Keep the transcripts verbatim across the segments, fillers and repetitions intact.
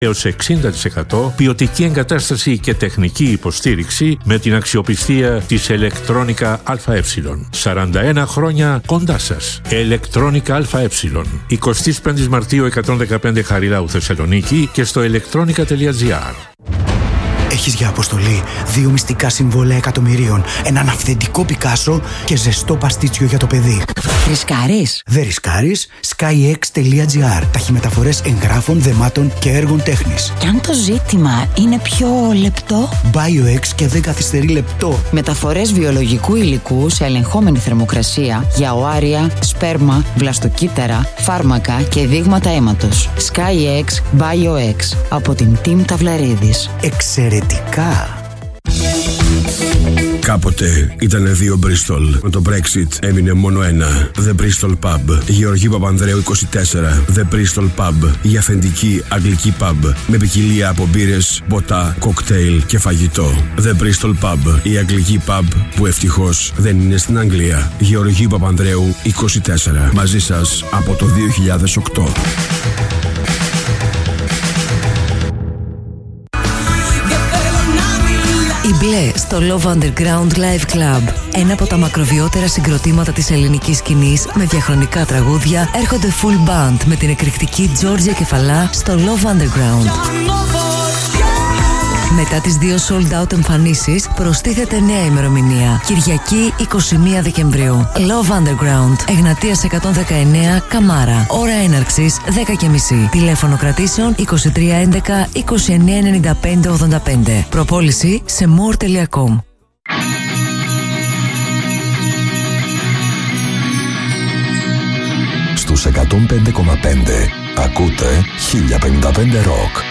έως εξήντα τοις εκατό, ποιοτική εγκατάσταση και τεχνική υποστήριξη με την αξιοπιστία της Electronica ΑΕ. σαράντα ένα χρόνια κοντά σας. Electronica ΑΕ. εικοστή πέμπτη Μαρτίου εκατόν δεκαπέντε Χαριλάου Θεσσαλονίκη και στο electronica τελεία gr. Έχεις για αποστολή δύο μυστικά συμβόλαια εκατομμυρίων, έναν αυθεντικό Πικάσο και ζεστό παστίτσιο για το παιδί. Ρισκάρεις? Δεν ρισκάρεις. skyx τελεία gr. Ταχυμεταφορές εγγράφων, δεμάτων και έργων τέχνης. Κι αν το ζήτημα είναι πιο λεπτό? BioX και δεν καθυστερεί λεπτό. Μεταφορές βιολογικού υλικού σε ελεγχόμενη θερμοκρασία για οάρια, σπέρμα, βλαστοκύτταρα, φάρμακα και δείγματα αίματος. skyx BioX από την Team Ταυλαρίδης. Εξαιρετικά! Κάποτε ήταν δύο Bristol. Με το Brexit έμεινε μόνο ένα. The Bristol Pub. Γεωργίου Παπανδρέου είκοσι τέσσερα. The Bristol Pub. Η αυθεντική αγγλική pub. Με ποικιλία από μπύρες, ποτά, κοκτέιλ και φαγητό. The Bristol Pub. Η αγγλική pub που ευτυχώς δεν είναι στην Αγγλία. Γεωργίου Παπανδρέου είκοσι τέσσερα. Μαζί σας από το δύο χιλιάδες οκτώ. Η Μπλε στο Love Underground Live Club. Ένα από τα μακροβιότερα συγκροτήματα της ελληνικής σκηνής με διαχρονικά τραγούδια έρχονται full band με την εκρηκτική Τζόρτζια Κεφαλά στο Love Underground. Μετά τις δύο sold out εμφανίσεις προστίθεται νέα ημερομηνία. Κυριακή εικοστή πρώτη Δεκεμβρίου. Love Underground. Εγνατίας εκατόν δεκαεννέα Καμάρα. Ώρα έναρξης δέκα και μισή. Τηλέφωνο κρατήσεων είκοσι τρία έντεκα είκοσι εννέα ενενήντα πέντε ογδόντα πέντε. Προπόληση σε more τελεία com. Στους εκατόν πέντε κόμμα πέντε ακούτε χίλια πενήντα πέντε Rock.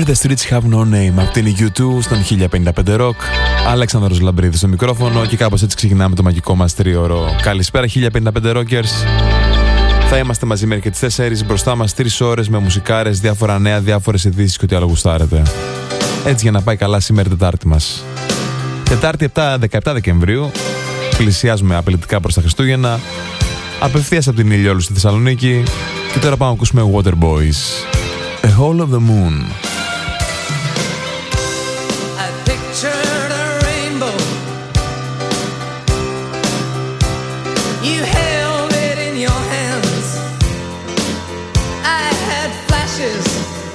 Where the Streets Have No Name. Αυτή είναι η γιου τού στον χίλια πενήντα πέντε Rock. Αλέξανδρος Λαμπρίδης στο μικρόφωνο και κάπως έτσι ξεκινάμε το μαγικό μας τρίωρο. Καλησπέρα χίλια πενήντα πέντε Rockers. Θα είμαστε μαζί μέχρι και τις τέσσερις. Μπροστά μας τρεις ώρες με μουσικάρες, διάφορα νέα, διάφορες ειδήσεις και ό,τι άλλο γουστάρετε. Έτσι για να πάει καλά σήμερα Τετάρτη μας. Τετάρτη δεκαεπτά Δεκεμβρίου. Πλησιάζουμε απαιτητικά προς τα Χριστούγεννα. Απευθείας από την Ηλιόλου στη Θεσσαλονίκη. Και τώρα πάμε να ακούσουμε Waterboys. A Hole of the Moon. I pictured a rainbow. You held it in your hands. I had flashes.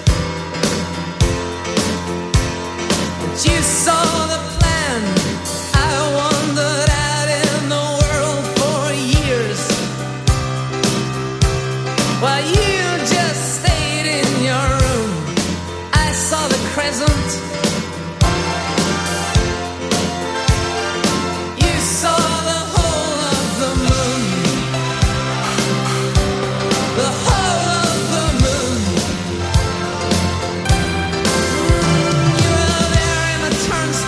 But you saw the plan. I wandered out in the world for years. While you just stayed in your room, I saw the crescent. You saw the whole of the moon. The whole of the moon. You were there in the turn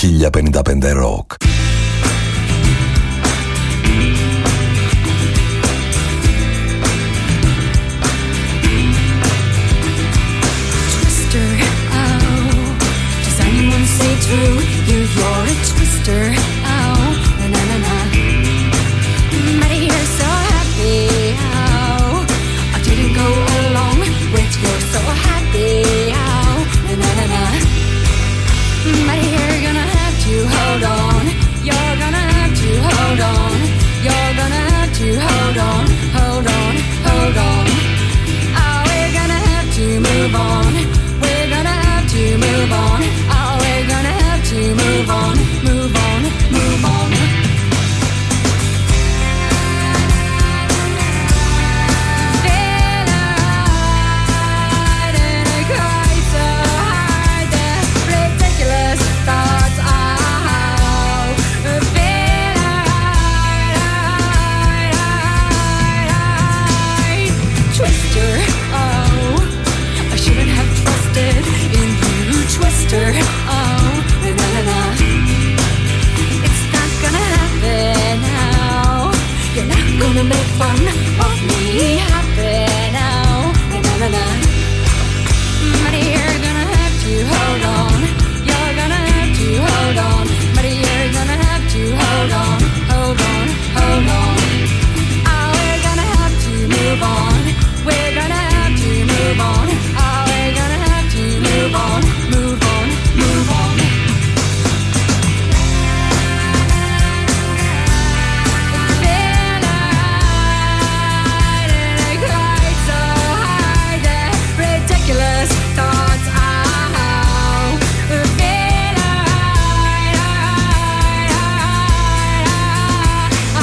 χίλια πενήντα πέντε Rock. Say true, you, you're a twister. Oh, na na na. But you're so happy. Oh, I didn't go along with your so happy. Oh, na na na. But you're gonna have to hold on. You're gonna have to hold on. You're gonna have to hold on, hold on, hold on. Oh, we're gonna have to move on. We're gonna have to move on. Oh, we're gonna have to move on, move on, move on. Feel alright and I cry so hard. The ridiculous thoughts out. Feel alright, alright, alright. Twister, oh, I shouldn't have trusted in you, Twister. Oh, na na na. It's not gonna happen now. You're not gonna make fun of me. Happen now. Na na na. But you're gonna have to hold on. You're gonna have to hold on. But you're gonna have to hold on, hold on, hold on. Oh, we're gonna have to move on. We're gonna have to move on. Oh, we're gonna have to move on, move on, move on. Feel alright and I cried so hard. The ridiculous thoughts out. Feel alright, alright, alright,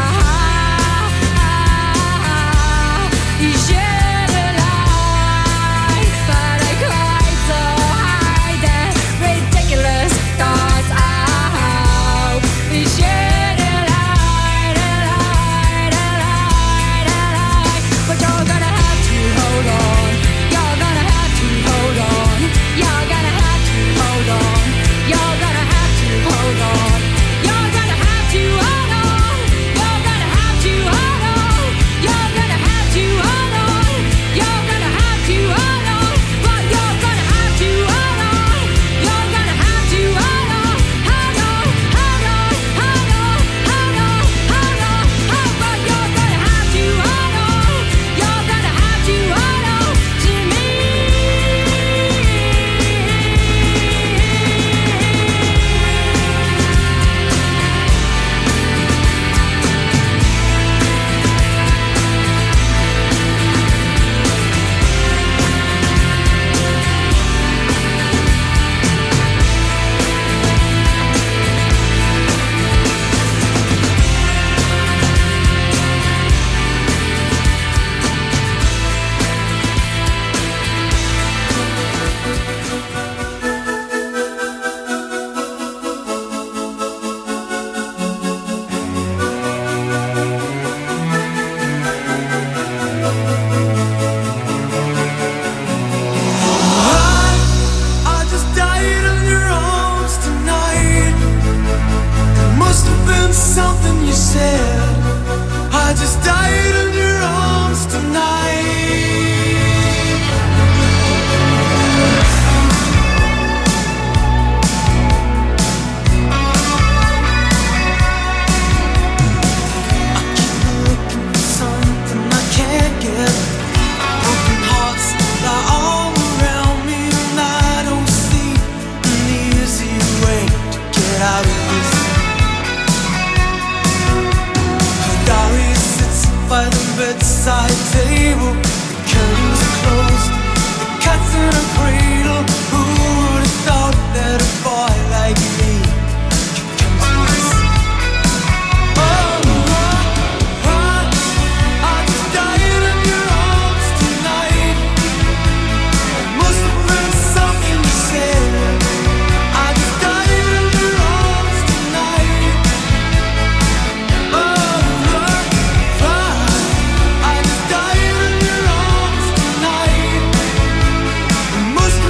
alright. You should have lied, but I cried so hard. The ridiculous thoughts out. You should have lied, lied, lied, lied. But you're gonna have to hold on. You're gonna have to hold on. You're gonna have to hold on. You're gonna have to hold on. You're gonna have to hold on. You're gonna have to hold on. You're gonna have to hold on. You're gonna have to hold on. But you're gonna have to hold on. You're gonna have to hold on. Hold on, hold on, hold on, hold on, hold on. Oh, but you're gonna have to hold on. You're gonna have to hold on to me. I just died in your arms tonight. It must have been something you said. I just died in your arms tonight. I keep looking for something I can't get. Broken hearts lie all around me, and I don't see an easy way to get out of this. Her diary sits by the bedside table. The curtains are closed. The cat's in a cradle. Who would have thought that a boy like me could come to this? Oh, oh, oh, I just died in your arms tonight. It must have been something you said. I just died in your arms tonight. Oh, oh, oh, I just died in your arms tonight. It must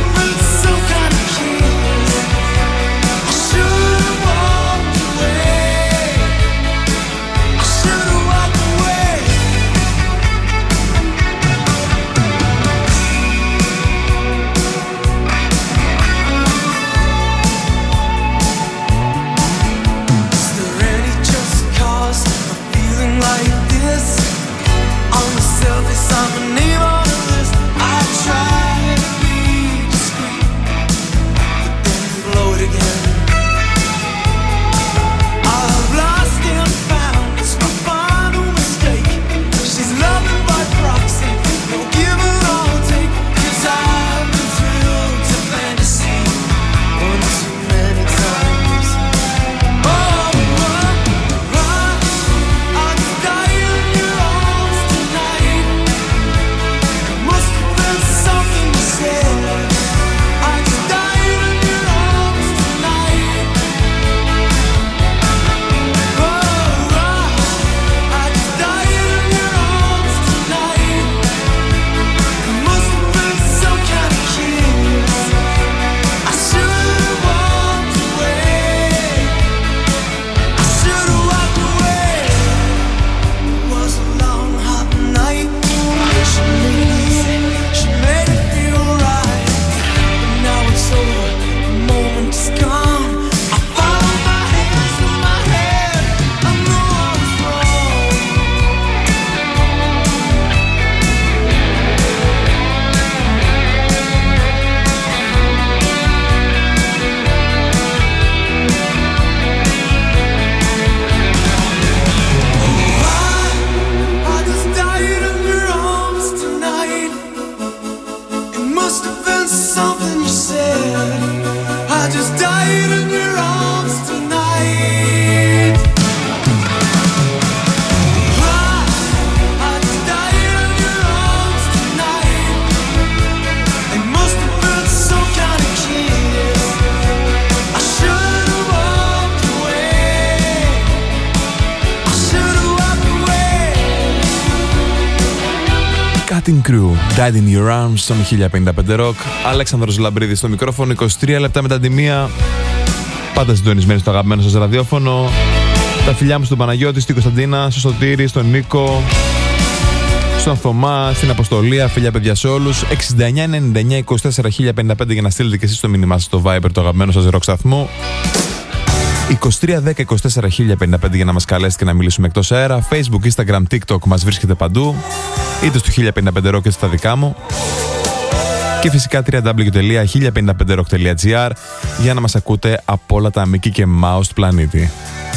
Cutting Crew, Died in Your Arms στον χίλια πενήντα πέντε Rock. Αλέξανδρος Λαμπρίδης στο μικρόφωνο, είκοσι τρία λεπτά μετά τη μία. Πάντα συντονισμένοι στο αγαπημένο σας ραδιόφωνο. Τα φιλιά μου στον Παναγιώτη, στην Κωνσταντίνα, στο Σωτήρη, στον Νίκο, στον Θωμά, στην Αποστολία. Φιλιά παιδιά σε όλους. εξήντα εννιά ενενήντα εννιά είκοσι τέσσερα χίλια πενήντα πέντε για να στείλετε και εσείς το μήνυμά σας στο Viber, το αγαπημένο σας rock σταθμό. είκοσι τρία δέκα είκοσι τέσσερα χίλια πενήντα πέντε για να μας καλέσετε και να μιλήσουμε εκτός αέρα. Facebook, Instagram, TikTok μας βρίσκεται παντού. Είτε στο χίλια πενήντα πέντε rock είτε στα δικά μου. Και φυσικά double-u double-u double-u τελεία χίλια πενήντα πέντε rock τελεία τζι άρ για να μας ακούτε από όλα τα Mickey και Mouse του πλανήτη.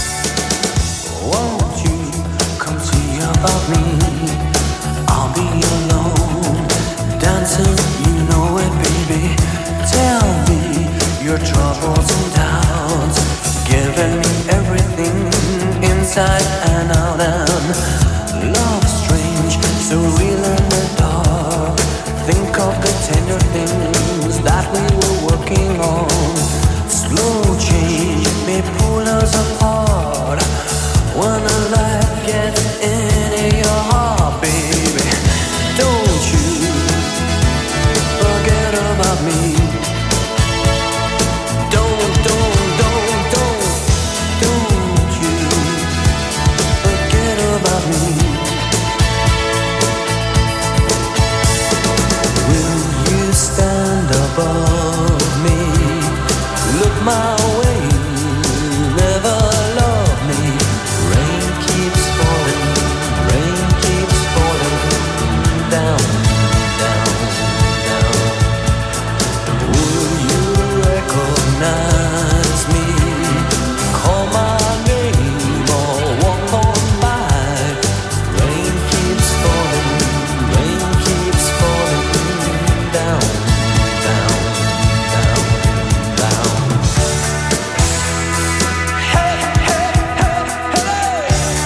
Inside and out, and love strange, so real in the dark. Think of the tender things that we were working on. Slow change may pull us apart. When a light gets into your heart, baby, don't you forget about me. Don't, don't, don't, don't, don't you forget about me. Will you stand above me? Look my way, never love me. Rain keeps falling, rain keeps falling down, down, down. Will you recognize me? Call my name or walk on by. Rain keeps falling, rain keeps falling down, down, down, down. Hey, hey, hey, hey.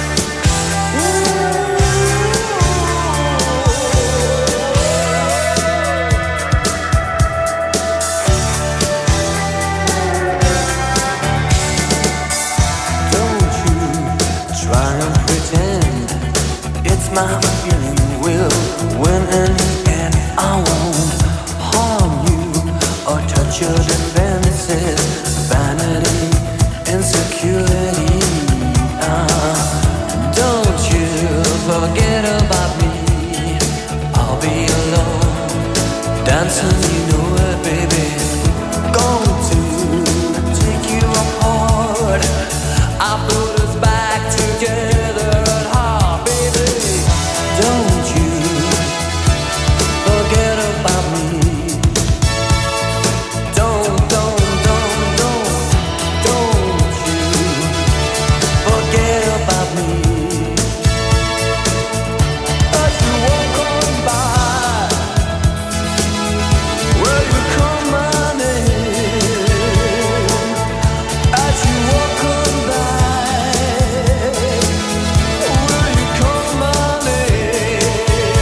Don't you try and pretend it's my feeling will win in the end. I won't harm you or touch your defenses. Vanity, insecurity. Ah, don't you forget about me. I'll be alone, dancing, you know it, baby. Going to take you apart. I put us back together at heart, baby. Don't you forget about me. Don't, don't, don't, don't, don't you forget about me. As you walk on by, will you call my name? As you walk on by, will you call my name?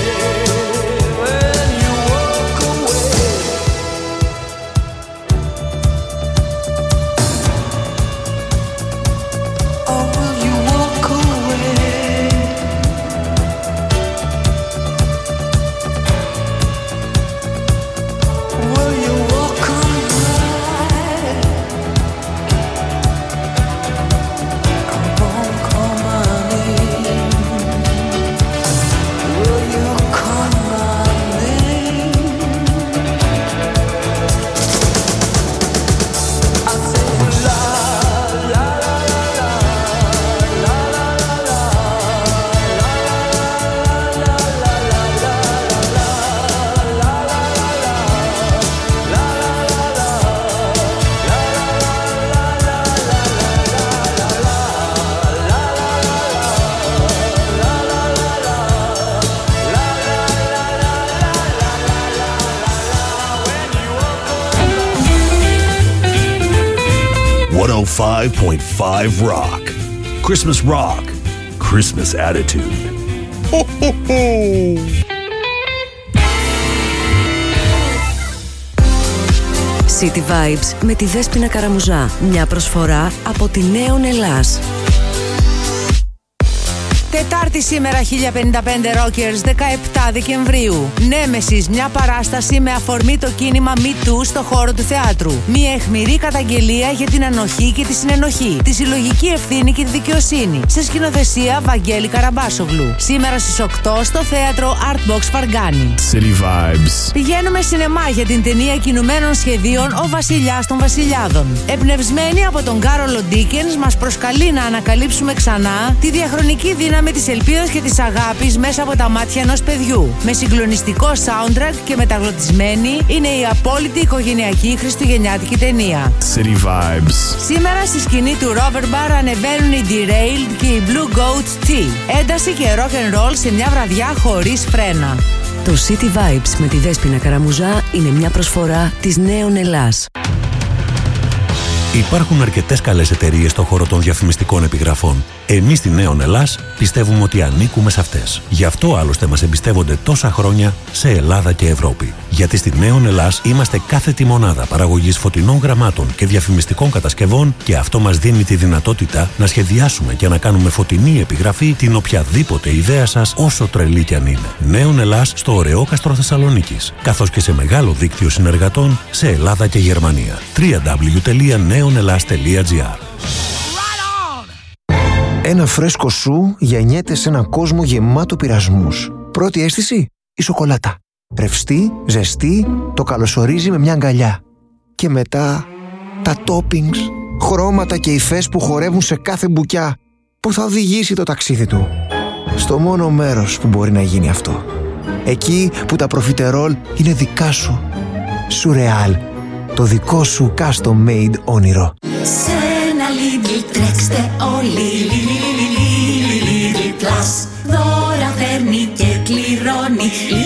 When you walk away, or will you walk away? Will you walk on by? Come on, call my name. Will you call my name? I say la la la la la la la la one oh five point five Rock. Christmas Rock. Christmas attitude. Ho, ho, ho. City Vibes με τη Δέσποινα Καραμουζά. Μια προσφορά από τη Νέον Ελλάς. Τετάρτη σήμερα, χίλια πενήντα πέντε Rockers, δεκαεπτά Δεκεμβρίου. Νέμεσης, μια παράσταση με αφορμή το κίνημα Me Too στο χώρο του θεάτρου. Μια αιχμηρή καταγγελία για την ανοχή και τη συνενοχή, τη συλλογική ευθύνη και τη δικαιοσύνη. Σε σκηνοθεσία Βαγγέλη Καραμπάσογλου. Σήμερα στις οκτώ στο θέατρο Artbox Φαργκάνη. City Vibes. Πηγαίνουμε σινεμά για την ταινία κινουμένων σχεδίων Ο Βασιλιάς των Βασιλιάδων. Εμπνευσμένη από τον Κάρολο Ντίκενς, μας προσκαλεί να ανακαλύψουμε ξανά τη διαχρονική δύναμη της ελπίδας και της αγάπης μέσα από τα μάτια ενός παιδιού. Με συγκλονιστικό soundtrack και μεταγλωτισμένη, είναι η απόλυτη οικογενειακή χριστουγεννιάτικη ταινία. City Vibes. Σήμερα στη σκηνή του Rover Bar ανεβαίνουν οι Derailed και οι Blue Goat Tea. Ένταση και rock and roll σε μια βραδιά χωρίς φρένα. Το City Vibes με τη Δέσποινα Καραμουζά είναι μια προσφορά της Νέων Ελλάς. Υπάρχουν αρκετές καλές εταιρείες στον χώρο των διαφημιστικών επιγραφών. Εμείς στη Νέων Ελλάς πιστεύουμε ότι ανήκουμε σε αυτές. Γι' αυτό άλλωστε μας εμπιστεύονται τόσα χρόνια σε Ελλάδα και Ευρώπη. Γιατί στη Νέων Ελλάς είμαστε κάθετη μονάδα παραγωγής φωτεινών γραμμάτων και διαφημιστικών κατασκευών και αυτό μας δίνει τη δυνατότητα να σχεδιάσουμε και να κάνουμε φωτεινή επιγραφή την οποιαδήποτε ιδέα σας, όσο τρελή κι αν είναι. Νέων Ελλάς στο Ωρεόκαστρο Θεσσαλονίκης, καθώς και σε μεγάλο δίκτυο συνεργατών σε Ελλάδα και Γερμανία. double-u double-u double-u τελεία νέων ελλάς τελεία τζι άρ. Ένα φρέσκο σου γεννιέται σε έναν κόσμο γεμάτο πειρασμούς. Πρώτη αίσθηση, η σοκολάτα. Ρευστή, ζεστή, το καλωσορίζει με μια αγκαλιά. Και μετά, τα toppings, χρώματα και υφές που χορεύουν σε κάθε μπουκιά, που θα οδηγήσει το ταξίδι του στο μόνο μέρος που μπορεί να γίνει αυτό. Εκεί που τα προφιτερόλ είναι δικά σου. Σουρεάλ, το δικό σου custom made όνειρο. Σε ένα Lidl τρέξτε όλοι. Lidl Plus δώρα φέρνει και κληρώνει.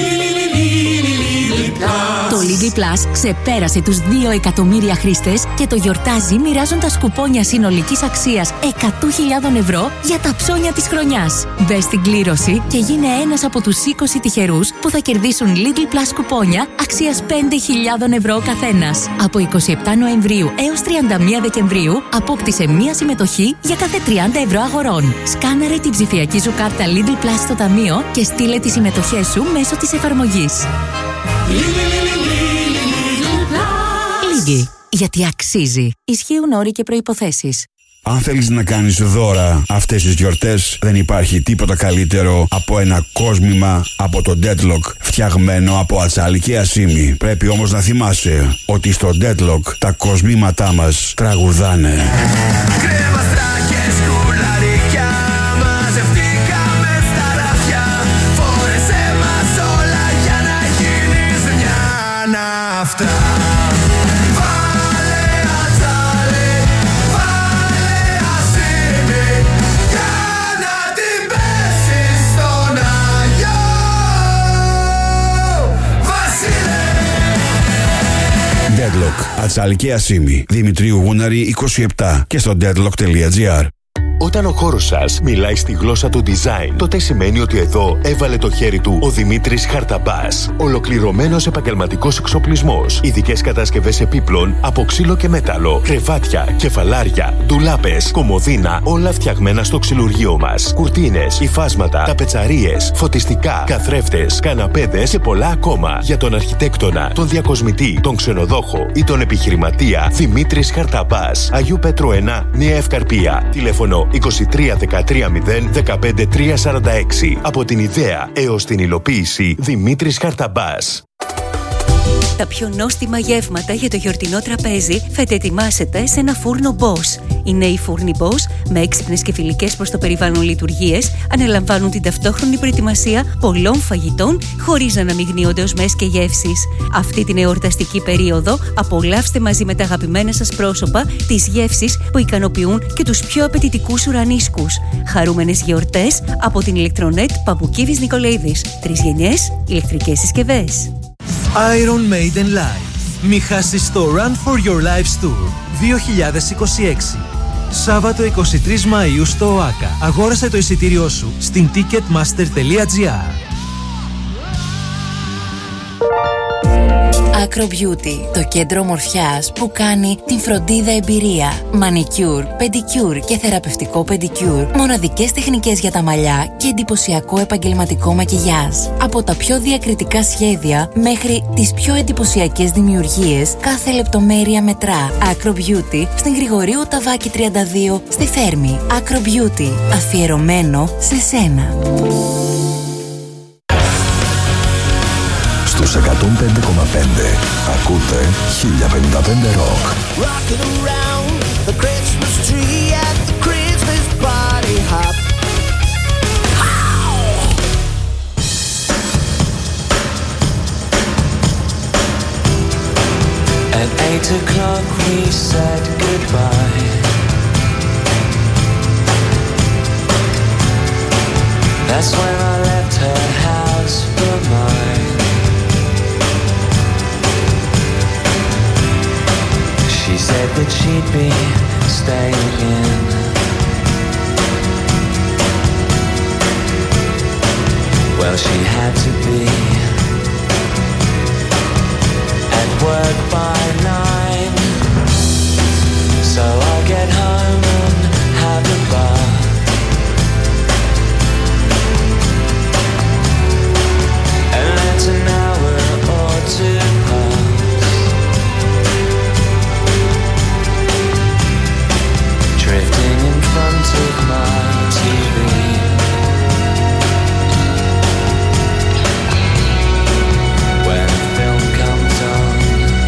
Το Lidl Plus ξεπέρασε τους δύο εκατομμύρια χρήστες και το γιορτάζει μοιράζοντας κουπόνια συνολικής αξίας εκατό χιλιάδες ευρώ για τα ψώνια της χρονιάς. Μπες στην κλήρωση και γίνε ένας από τους είκοσι τυχερούς που θα κερδίσουν Lidl Plus κουπόνια αξίας πέντε χιλιάδες ευρώ καθένας. Από εικοστή εβδόμη Νοεμβρίου έως τριάντα μία Δεκεμβρίου απόκτησε μία συμμετοχή για κάθε τριάντα ευρώ αγορών. Σκάναρε την ψηφιακή σου κάρτα Lidl Plus στο ταμείο και στείλε τις συμμετοχές σου μέσω της εφαρμογής. Λίγκι, γιατί αξίζει. Ισχύουν όροι και προϋποθέσεις. Αν θέλεις να κάνεις δώρα αυτές τις γιορτές, δεν υπάρχει τίποτα καλύτερο από ένα κόσμημα από το Deadlock φτιαγμένο από ατσάλι και ασίμι. Πρέπει όμως να θυμάσαι ότι στο Deadlock τα κοσμήματά μας τραγουδάνε. Αυτά. Βάλε ατσάλι, βάλε ασίμι, για να την πέσεις στον Άγιο Βασίλη. Deadlock, ατσάλι και ασίμι. Δημητρίου Γούναρη είκοσι επτά και στο deadlock τελεία τζι άρ. Όταν ο χώρος σας μιλάει στη γλώσσα του design, τότε σημαίνει ότι εδώ έβαλε το χέρι του ο Δημήτρης Χαρταμπάς. Ολοκληρωμένος επαγγελματικός εξοπλισμός, ειδικές κατασκευές επίπλων από ξύλο και μέταλλο, κρεβάτια, κεφαλάρια, ντουλάπες, κομοδίνα, όλα φτιαγμένα στο ξυλουργείο μας. Κουρτίνες, υφάσματα, ταπετσαρίες, φωτιστικά, καθρέφτες, καναπέδες και πολλά ακόμα. Για τον αρχιτέκτονα, τον διακοσμητή, τον ξενοδόχο ή τον επιχειρηματία, Δημήτρης Χαρταμπάς. Αγίου Πέτρου ένα, Νέα Ευκαρπία. Τηλέφωνο είκοσι τρία δεκατρία μηδέν δεκαπέντε τρία σαράντα έξι. Από την ιδέα έως την υλοποίηση, Δημήτρης Χαρταμπάς. Τα πιο νόστιμα γεύματα για το γιορτινό τραπέζι θα ετοιμάσετε σε ένα φούρνο Boss. Οι νέοι φούρνοι Boss, με έξυπνες και φιλικές προς το περιβάλλον λειτουργίες, αναλαμβάνουν την ταυτόχρονη προετοιμασία πολλών φαγητών χωρίς να αναμειγνύονται οσμές και γεύσεις. Αυτή την εορταστική περίοδο απολαύστε μαζί με τα αγαπημένα σας πρόσωπα τις γεύσεις που ικανοποιούν και τους πιο απαιτητικούς ουρανίσκους. Χαρούμενες γιορτές από την Ηλεκτρονέτ Παπουκίδης Νικολαίδης. Τρεις γενιές ηλεκτρικές συσκευές. Iron Maiden Live. Μη χάσεις το Run for Your Lives Tour δύο χιλιάδες είκοσι έξι. Σάββατο εικοστή τρίτη Μαΐου στο ΟΑΚΑ. Αγόρασε το εισιτήριό σου στην ticketmaster τελεία τζι άρ. Acro Beauty, το κέντρο ομορφιάς που κάνει την φροντίδα εμπειρία. Μανικιούρ, πεντικιούρ και θεραπευτικό πεντικιούρ. Μοναδικές τεχνικές για τα μαλλιά και εντυπωσιακό επαγγελματικό μακιγιάζ. Από τα πιο διακριτικά σχέδια μέχρι τις πιο εντυπωσιακές δημιουργίες, κάθε λεπτομέρεια μετρά. Acro Beauty στην Γρηγορίου Ταβάκη τριάντα δύο στη Θέρμη. Acro Beauty, αφιερωμένο σε σένα. Στους εκατόν πέντε κόμμα πέντε ακούτε χίλια πενήντα πέντε Rock. Rocking around the Christmas tree at the Christmas party hop. At eight o'clock we said goodbye. That's when I left her house for mine. She said that she'd be staying in. Well, she had to be at work by nine. So I'll get home and have a bath. And let an hour or two pass. Drifting in front of my T V. When a film comes on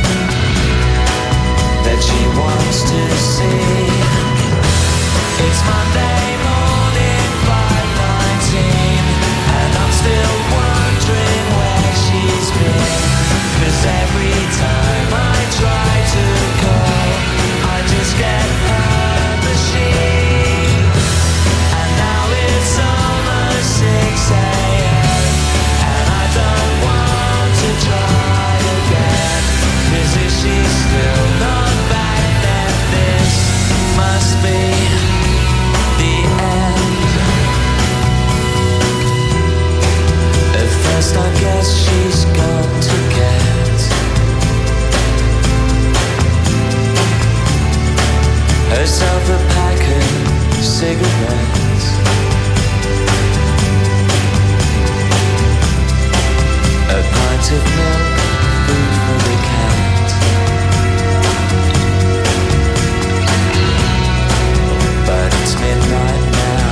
that she wants to see, it's Monday morning, five nineteen, and I'm still wondering where she's been. 'Cause every time I try to call, I just get her machine. And now it's almost six a.m. and I don't want to try again. 'Cause if she's still not back, then this must be the end. At first I guess she's gone to get herself a pack of cigarettes. A pint of milk, food for the cat. But it's midnight now,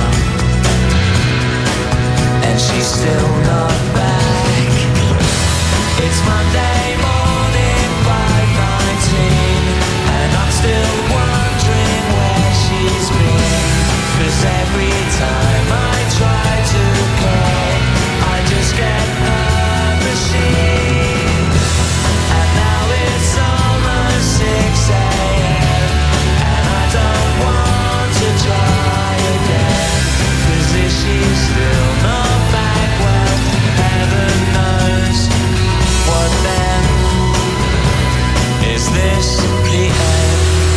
and she's still not back. It's Monday morning, five nineteen, and I'm still wondering where she's been. 'Cause every time I try to call, I just get her machine. And now it's almost six a.m. and I don't want to try again. 'Cause if she's still not back, well, heaven knows what then. Is this the end?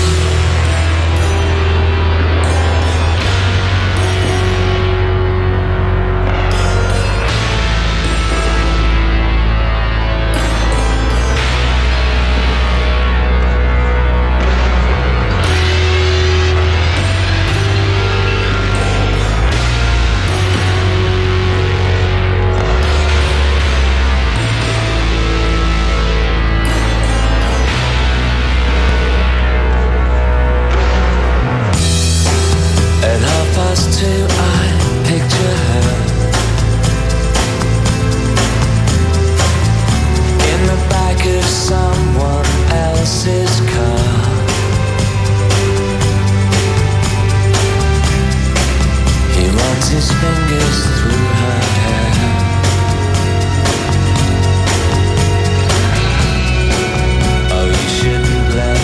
At half past two I picture her in the back of someone else's car. He runs his fingers through her hair. Oh, you shouldn't let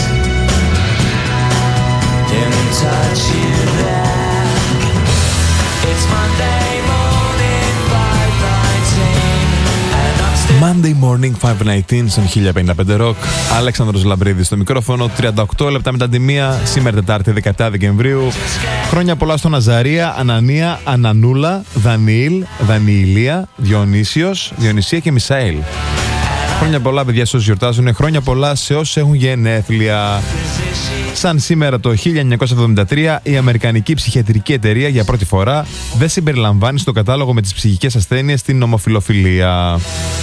him touch you there. It's Monday morning, five nineteen, and I'm still Monday Morning five nineteen στον χίλια πενήντα πέντε Rock. Αλέξανδρος Λαμπρίδης στο μικρόφωνο. τριάντα οκτώ λεπτά μετά τη μία. Σήμερα Τετάρτη δεκαεπτά Δεκεμβρίου. Χρόνια πολλά στον Αζαρία, Ανανία, Ανανούλα, Δανιήλ, Δανιηλία, Διονύσιος, Διονυσία και Μισαήλ. and Χρόνια πολλά, παιδιά, σε όσους γιορτάζουν. Χρόνια πολλά σε όσους έχουν γενέθλια. Σαν σήμερα το χίλια εννιακόσια εβδομήντα τρία, η Αμερικανική Ψυχιατρική Εταιρεία για πρώτη φορά δεν συμπεριλαμβάνει στο κατάλογο με τις ψυχικές ασθένειες την ομοφυλοφιλία.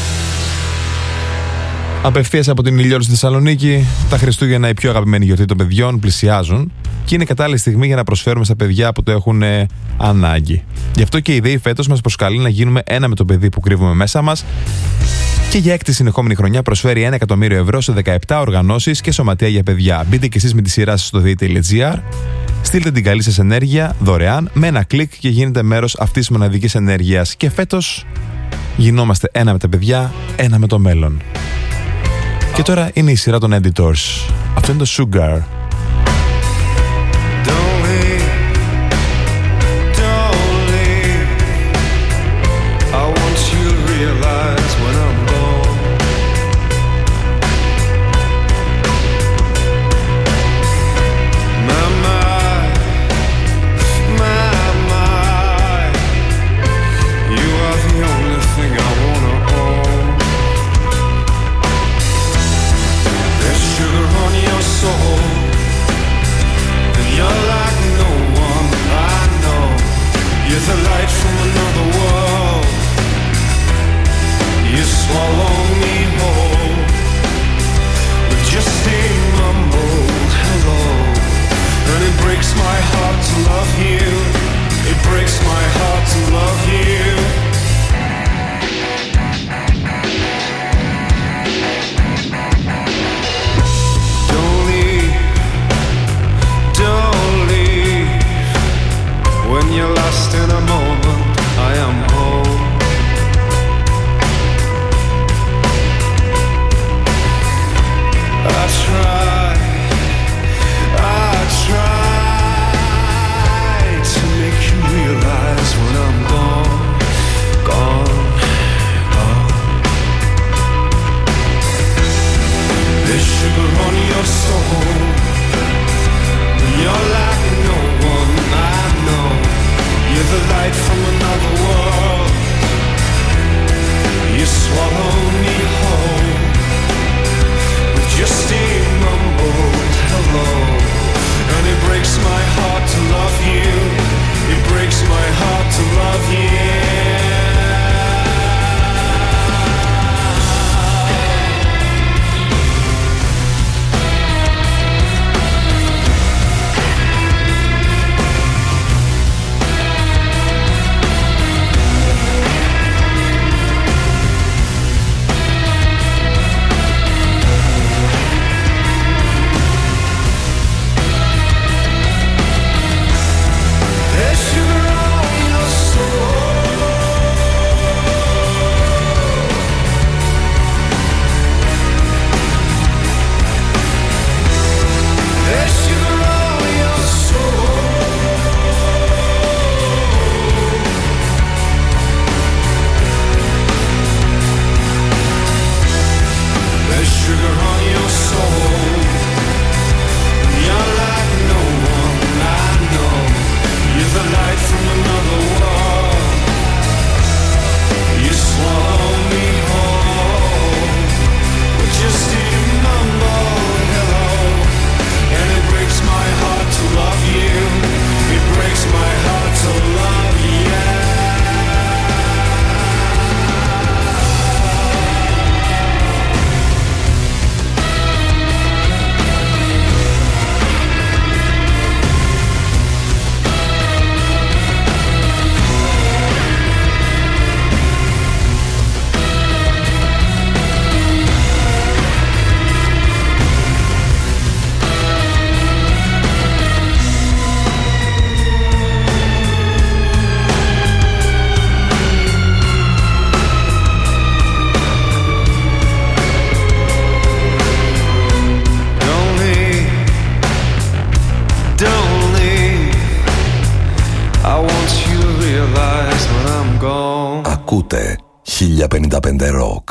Απευθείας από την Ηλιόλου στη Θεσσαλονίκη, τα Χριστούγεννα, η πιο αγαπημένη γιορτή των παιδιών, πλησιάζουν και είναι κατάλληλη στιγμή για να προσφέρουμε στα παιδιά που το έχουν ε, ανάγκη. Γι' αυτό και η ΔΕΗ φέτος μας προσκαλεί να γίνουμε ένα με το παιδί που κρύβουμε μέσα μας και για έκτη συνεχόμενη χρονιά προσφέρει ένα εκατομμύριο ευρώ σε δεκαεπτά οργανώσεις και σωματεία για παιδιά. Μπείτε κι εσείς με τη σειρά σας στο δέη τελεία τζι άρ, στείλτε την καλή σας ενέργεια δωρεάν με ένα κλικ και γίνετε μέρος αυτής της μοναδικής ενέργειας. Και φέτος γινόμαστε ένα με τα παιδιά, ένα με το μέλλον. Και τώρα είναι η σειρά των Editors. Αυτό είναι το Sugar. Ακούτε χίλια πενήντα πέντε Rock.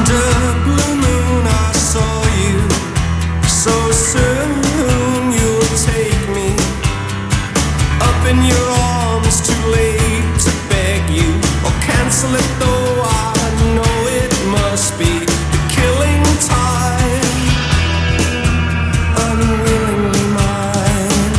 Under blue moon I saw you. So soon you'll take me up in your arms, too late to beg you or cancel it, though I know it must be the killing time. Unwillingly mine.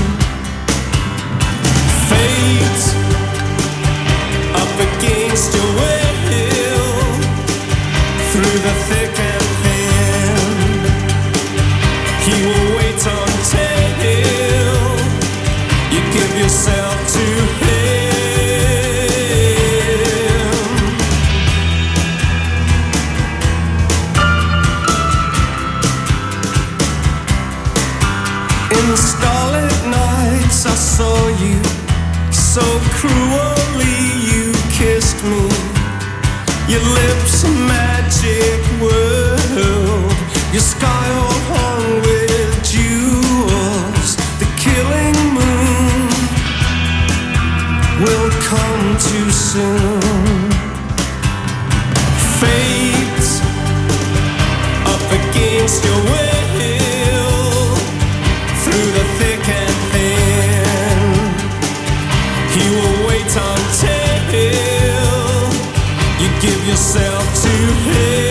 Fate up against your will, through the thick and thin. He will wait until you give yourself to him. In starlit nights I saw you, so cruelly you kissed me. Your lips a magic world, your sky all hung with jewels. The killing moon will come too soon. Fate up against your will, through the thick and thin. He will wait until you give yourself to him.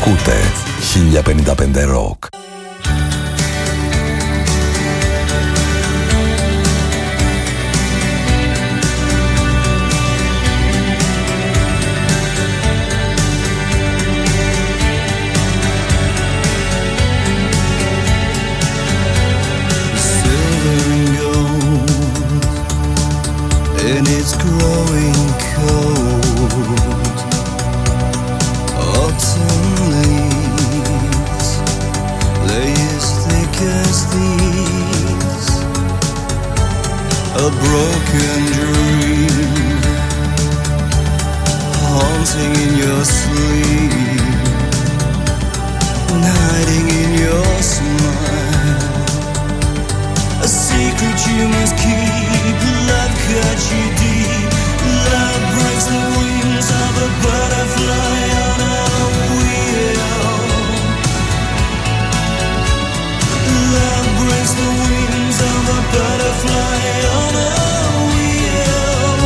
Ακούτε χίλια πενήντα πέντε Rock. And it's growing cold. Autumn leaves lay as thick as these. A broken dream haunting in your sleep and hiding in your smile. A secret you must keep. Love cuts you deep. Love breaks the wings of a butterfly on a wheel. Love breaks the wings of a butterfly on a wheel.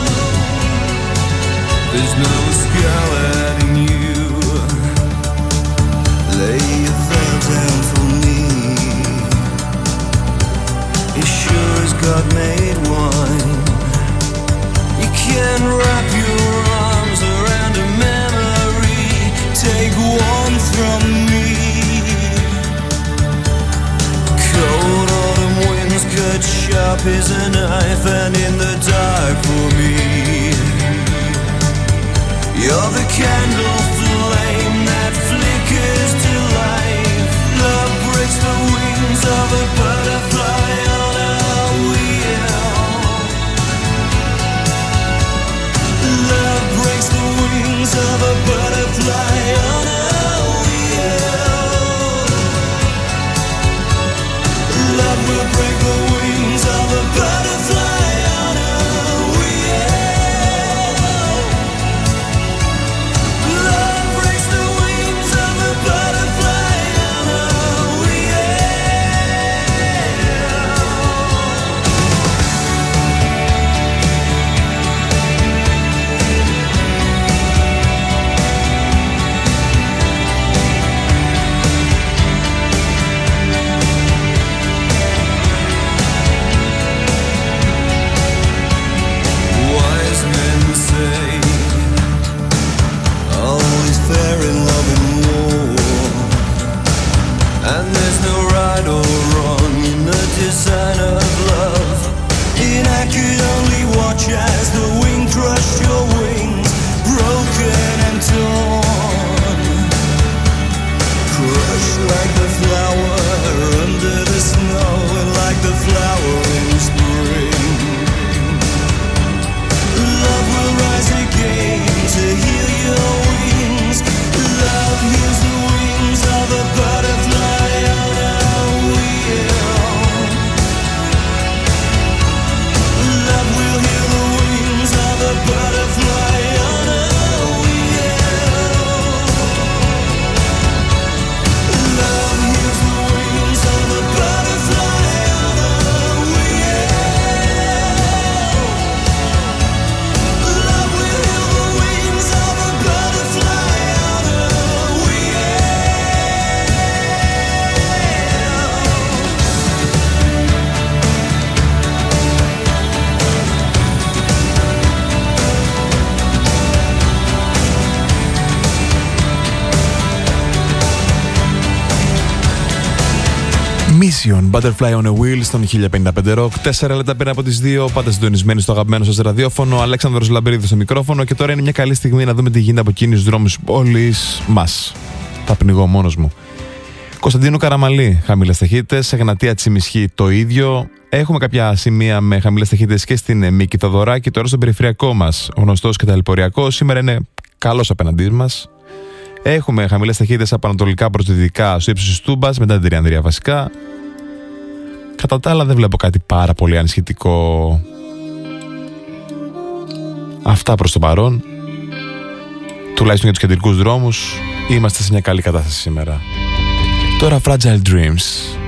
There's no scarlet in you. Lay your veil down for me. As sure as God made wine, you can wrap your arms around a memory. Take one from me. Cold autumn winds cut sharp as a knife, and in the dark for me, you're the candle flame that flickers to life. Love breaks the wings of a butterfly on a wheel. Love breaks the wings of a butterfly on a wheel. Love will break the wings of a butterfly on a wheel. Love breaks the wings of a butterfly on a wise men say all is fair in love and war, and there's no right or wrong in the design of love. And I could only watch as the wind crushed your wings, broken and torn, crushed like the flower under the snow, and like the flower in spring. Love will rise again to heal your wings. Love heals the wings of a butterfly on a wheel. Love will heal the wings of a butterfly on a wheel. Love heals the wings of a butterfly on a wheel. Love will heal the wings of a butterfly on a wheel. Mission Butterfly on a Wheel στον χίλια πενήντα πέντε Rock. Τέσσερα λεπτά πέρα από τις δύο. Πάτε συντονισμένοι στο αγαπημένο σας ραδιόφωνο. Αλέξανδρος Λαμπρίδης στο μικρόφωνο. Και τώρα είναι μια καλή στιγμή να δούμε τι γίνεται από εκείνους τους δρόμους πόλης μας. Θα πνιγώ μόνος μου. Κωνσταντίνου Καραμαλή, χαμηλές ταχύτητες. Εγνατία Τσιμισχή το ίδιο. Έχουμε κάποια σημεία με χαμηλές ταχύτητες και στην Μίκη Θοδωράκη. Τώρα στον περιφερειακό μας, ο γνωστός και ταλαιπωριακός. Σήμερα είναι καλός απέναντί μας. Έχουμε χαμηλές ταχύτητες από ανατολικά προς δυτικά στο ύψος της Τούμπας, μετά την Τριανδρία βασικά. Κατά τα άλλα δεν βλέπω κάτι πάρα πολύ ανησυχητικό. Αυτά προς το παρόν. Τουλάχιστον για τους κεντρικούς δρόμους είμαστε σε μια καλή κατάσταση σήμερα. Τώρα Fragile Dreams.